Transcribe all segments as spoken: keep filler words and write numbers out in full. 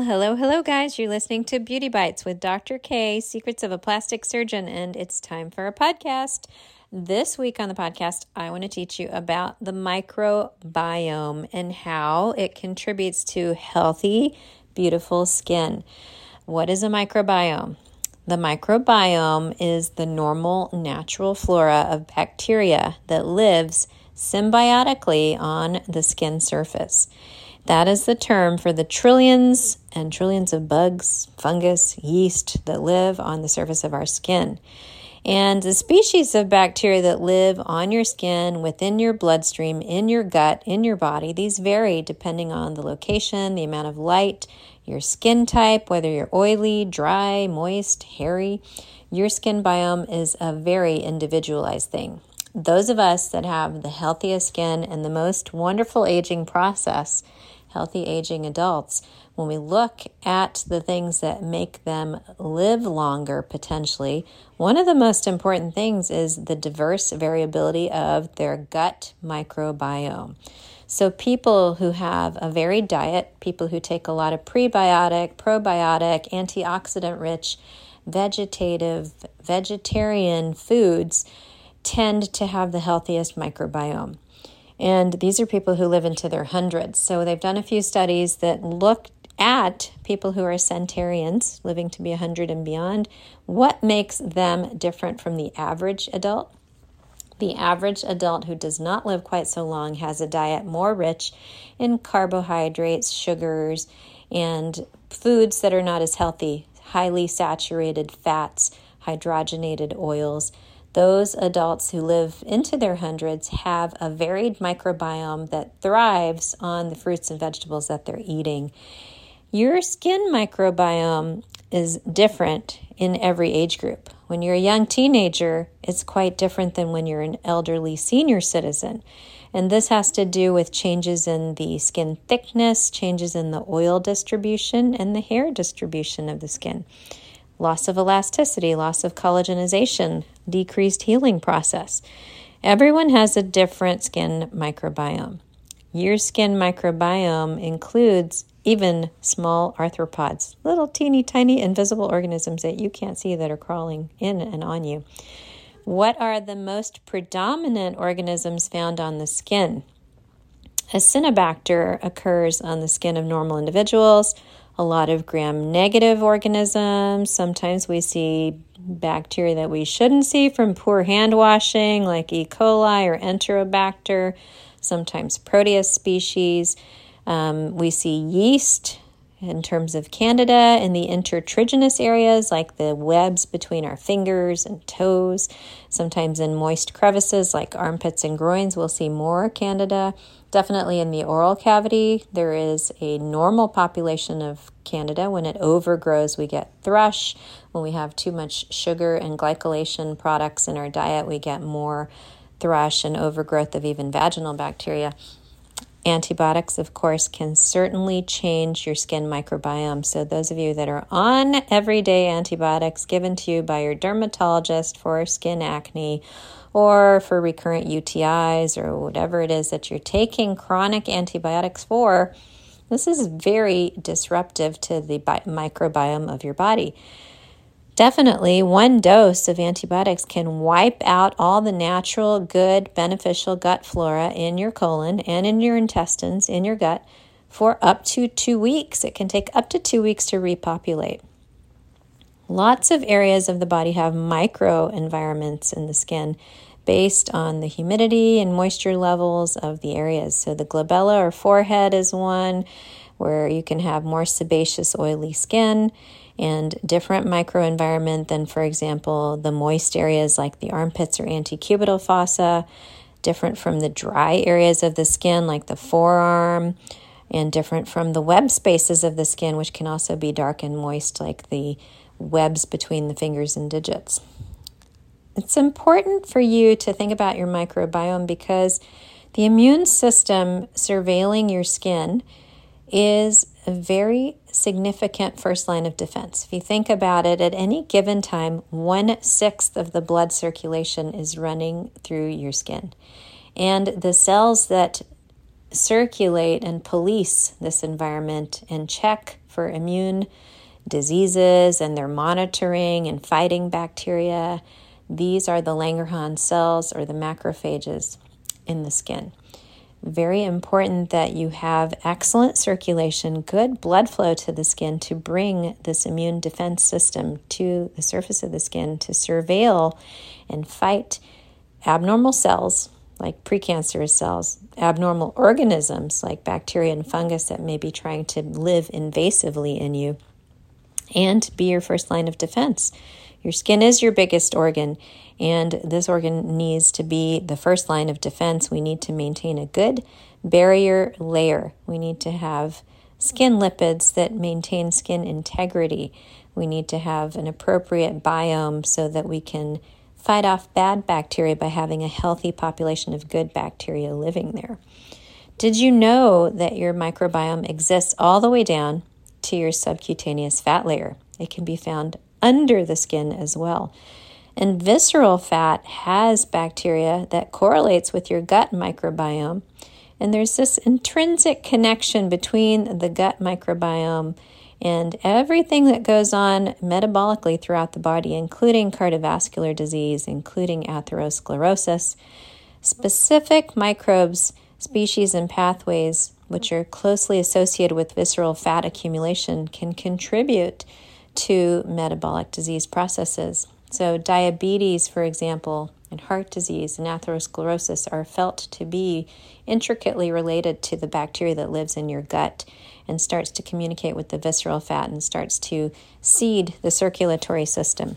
hello, hello, guys. You're listening to Beauty Bites with Doctor K, Secrets of a Plastic Surgeon, and it's time for a podcast. This week on the podcast, I want to teach you about the microbiome and how it contributes to healthy, beautiful skin. What is a microbiome? The microbiome is the normal, natural flora of bacteria that lives symbiotically on the skin surface. That is the term for the trillions and trillions of bugs, fungus, yeast that live on the surface of our skin. And the species of bacteria that live on your skin, within your bloodstream, in your gut, in your body, these vary depending on the location, the amount of light, your skin type, whether you're oily, dry, moist, hairy. Your skin biome is a very individualized thing. Those of us that have the healthiest skin and the most wonderful aging process, healthy aging adults, when we look at the things that make them live longer potentially, one of the most important things is the diverse variability of their gut microbiome. So people who have a varied diet, people who take a lot of prebiotic, probiotic, antioxidant-rich, vegetative, vegetarian foods tend to have the healthiest microbiome. And these are people who live into their hundreds. So they've done a few studies that look at people who are centenarians, living to be one hundred and beyond. What makes them different from the average adult? The average adult who does not live quite so long has a diet more rich in carbohydrates, sugars, and foods that are not as healthy, highly saturated fats, hydrogenated oils. Those adults who live into their hundreds have a varied microbiome that thrives on the fruits and vegetables that they're eating. Your skin microbiome is different in every age group. When you're a young teenager, it's quite different than when you're an elderly senior citizen. And this has to do with changes in the skin thickness, changes in the oil distribution, and the hair distribution of the skin. Loss of elasticity, loss of collagenization, decreased healing process. Everyone has a different skin microbiome. Your skin microbiome includes even small arthropods, little teeny tiny invisible organisms that you can't see that are crawling in and on you. What are the most predominant organisms found on the skin? Acinetobacter occurs on the skin of normal individuals. A lot of gram-negative organisms. Sometimes we see bacteria that we shouldn't see from poor hand washing, like E. coli or Enterobacter. Sometimes Proteus species. Um, we see yeast in terms of Candida in the intertriginous areas, like the webs between our fingers and toes. Sometimes in moist crevices, like armpits and groins, we'll see more Candida. Definitely in the oral cavity, there is a normal population of Candida. When it overgrows, we get thrush. When we have too much sugar and glycolation products in our diet, we get more thrush and overgrowth of even vaginal bacteria. Antibiotics, of course, can certainly change your skin microbiome. So those of you that are on everyday antibiotics given to you by your dermatologist for skin acne or for recurrent U T Is or whatever it is that you're taking chronic antibiotics for, this is very disruptive to the bi- microbiome of your body. Definitely, one dose of antibiotics can wipe out all the natural, good, beneficial gut flora in your colon and in your intestines, in your gut, for up to two weeks. It can take up to two weeks to repopulate. Lots of areas of the body have microenvironments in the skin based on the humidity and moisture levels of the areas. So the glabella or forehead is one where you can have more sebaceous, oily skin and different microenvironment than, for example, the moist areas like the armpits or antecubital fossa, different from the dry areas of the skin like the forearm, and different from the web spaces of the skin, which can also be dark and moist like the webs between the fingers and digits. It's important for you to think about your microbiome because the immune system surveilling your skin is a very significant first line of defense. If you think about it, at any given time, one-sixth of the blood circulation is running through your skin. And the cells that circulate and police this environment and check for for immune diseases, and they're monitoring and fighting bacteria. These are the Langerhans cells, or the macrophages in the skin. Very important that you have excellent circulation, good blood flow to the skin to bring this immune defense system to the surface of the skin to surveil and fight abnormal cells like precancerous cells, abnormal organisms like bacteria and fungus that may be trying to live invasively in you, and be your first line of defense. Your skin is your biggest organ, and this organ needs to be the first line of defense. We need to maintain a good barrier layer. We need to have skin lipids that maintain skin integrity. We need to have an appropriate biome so that we can fight off bad bacteria by having a healthy population of good bacteria living there. Did you know that your microbiome exists all the way down to your subcutaneous fat layer? It can be found under the skin as well. And visceral fat has bacteria that correlates with your gut microbiome. And there's this intrinsic connection between the gut microbiome and everything that goes on metabolically throughout the body, including cardiovascular disease, including atherosclerosis. Specific microbes, species, and pathways which are closely associated with visceral fat accumulation can contribute to metabolic disease processes. So diabetes, for example, and heart disease and atherosclerosis are felt to be intricately related to the bacteria that lives in your gut and starts to communicate with the visceral fat and starts to seed the circulatory system.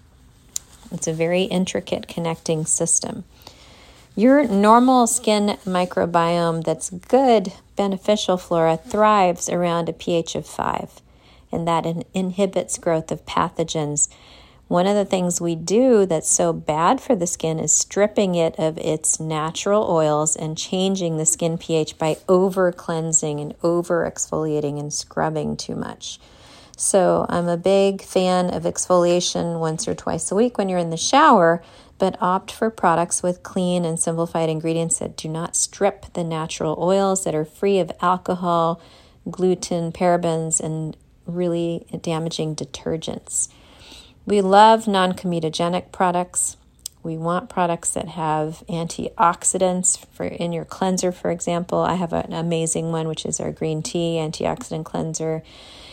It's a very intricate connecting system. Your normal skin microbiome that's good, beneficial flora thrives around a pH of five, and that in- inhibits growth of pathogens. One of the things we do that's so bad for the skin is stripping it of its natural oils and changing the skin pH by over-cleansing and over-exfoliating and scrubbing too much. So I'm a big fan of exfoliation once or twice a week when you're in the shower, but opt for products with clean and simplified ingredients that do not strip the natural oils, that are free of alcohol, gluten, parabens, and really damaging detergents. We love non-comedogenic products. We want products that have antioxidants for in your cleanser, for example. I have an amazing one, which is our green tea antioxidant cleanser.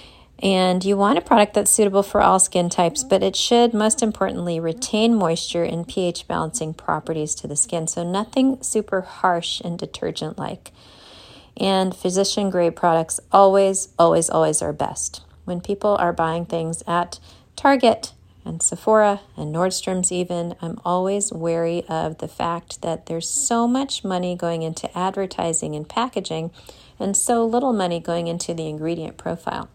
And you want a product that's suitable for all skin types, but it should, most importantly, retain moisture and pH balancing properties to the skin. So nothing super harsh and detergent-like. And physician-grade products always, always, always are best. When people are buying things at Target and Sephora and Nordstrom's even, I'm always wary of the fact that there's so much money going into advertising and packaging and so little money going into the ingredient profile.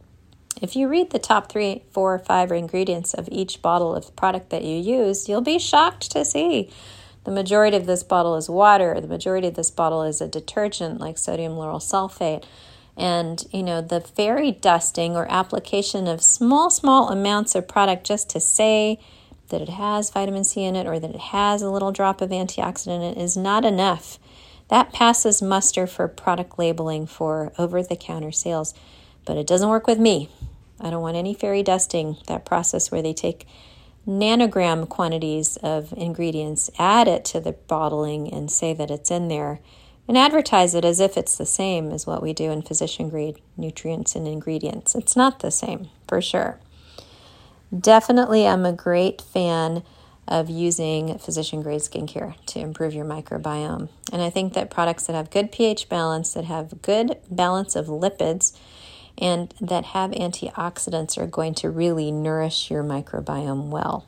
If you read the top three, four, or five ingredients of each bottle of product that you use, you'll be shocked to see the majority of this bottle is water. The majority of this bottle is a detergent like sodium lauryl sulfate. And, you know, the fairy dusting or application of small, small amounts of product just to say that it has vitamin C in it or that it has a little drop of antioxidant in it is not enough. That passes muster for product labeling for over-the-counter sales, but it doesn't work with me. I don't want any fairy dusting, that process where they take nanogram quantities of ingredients, add it to the bottling and say that it's in there, and advertise it as if it's the same as what we do in physician-grade nutrients and ingredients. It's not the same, for sure. Definitely, I'm a great fan of using physician-grade skincare to improve your microbiome. And I think that products that have good pH balance, that have good balance of lipids, and that have antioxidants are going to really nourish your microbiome well.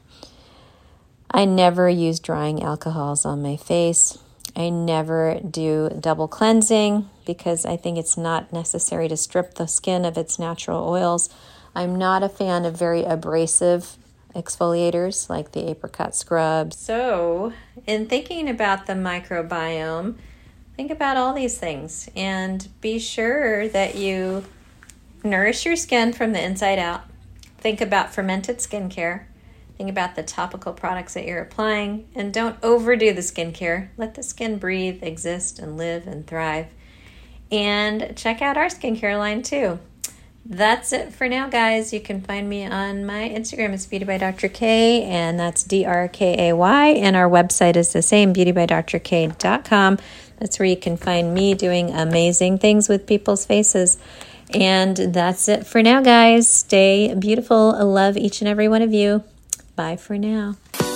I never use drying alcohols on my face. I never do double cleansing because I think it's not necessary to strip the skin of its natural oils. I'm not a fan of very abrasive exfoliators like the apricot scrub. So, in thinking about the microbiome, think about all these things and be sure that you nourish your skin from the inside out. Think about fermented skincare. Think about the topical products that you're applying, and don't overdo the skincare. Let the skin breathe, exist, and live and thrive. And check out our skincare line too. That's it for now, guys. You can find me on my Instagram. It's Beauty by Doctor K, and that's D R K A Y. And our website is the same, beauty by dr k dot com. That's where you can find me doing amazing things with people's faces. And that's it for now, guys. Stay beautiful. I love each and every one of you. Bye for now.